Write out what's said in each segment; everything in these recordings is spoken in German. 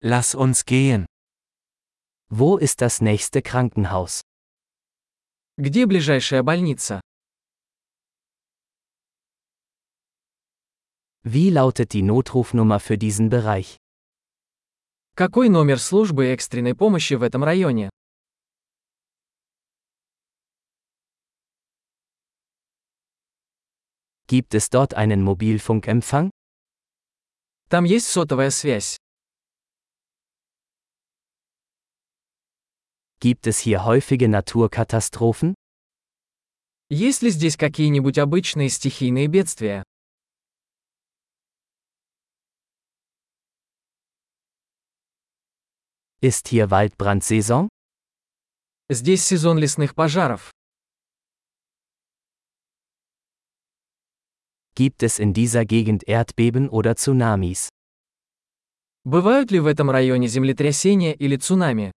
Lass uns gehen. Wo ist das nächste Krankenhaus? Где ближайшая больница? Wie lautet die Notrufnummer für diesen Bereich? Какой номер службы экстренной помощи в этом районе? Gibt es dort einen Mobilfunkempfang? Там есть сотовая связь. Gibt es hier häufige Naturkatastrophen? Есть ли здесь какие-нибудь обычные стихийные бедствия? Ist hier Waldbrandsaison? Здесь сезон лесных пожаров. Gibt es in dieser Gegend Erdbeben oder Tsunamis? Бывают ли в этом районе землетрясения или цунами?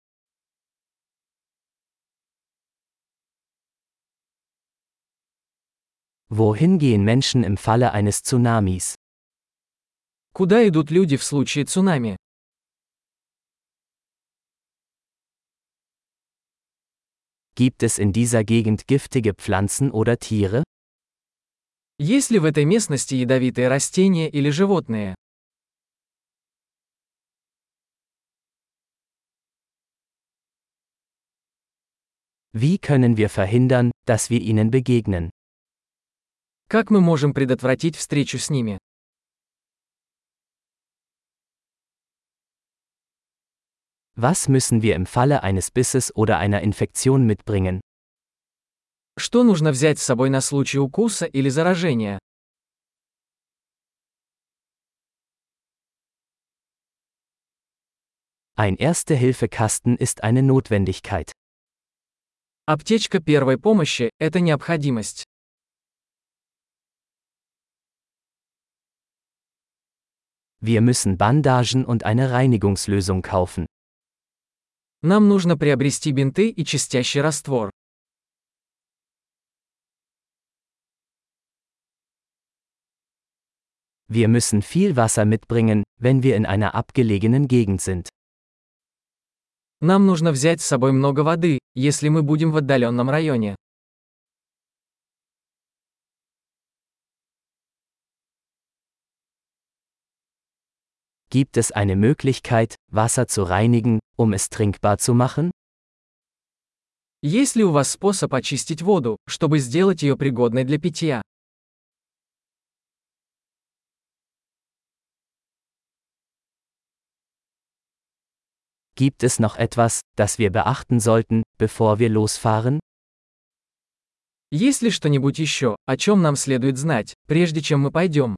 Wohin gehen Menschen im Falle eines Tsunamis? Куда идут люди в случае цунами? Gibt es in dieser Gegend giftige Pflanzen oder Tiere? Есть ли в этой местности ядовитые растения или животные? Wie können wir verhindern, dass wir ihnen begegnen? Как мы можем предотвратить встречу с ними? Was müssen wir im Falle eines Bisses oder einer Infektion mitbringen? Что нужно взять с собой на случай укуса или заражения? Ein Erste-Hilfe-Kasten ist eine Notwendigkeit. Аптечка первой помощи – это необходимость. Wir müssen Bandagen und eine Reinigungslösung kaufen. Нам нужно приобрести бинты и чистящий раствор. Wir müssen viel Wasser mitbringen, wenn wir in einer abgelegenen Gegend sind. Нам нужно взять с собой много воды, если мы будем в отдаленном районе. Gibt es eine Möglichkeit, Wasser zu reinigen, um es trinkbar zu machen? Есть ли у вас способ очистить воду, чтобы сделать ее пригодной для питья? Gibt es noch etwas, das wir beachten sollten, bevor wir losfahren? Есть ли что-нибудь еще, о чем нам следует знать, прежде чем мы пойдем?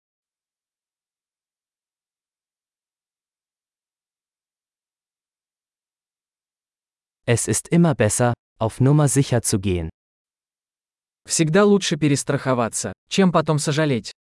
Es ist immer besser, auf Nummer sicher zu gehen. Всегда лучше перестраховаться, чем потом сожалеть.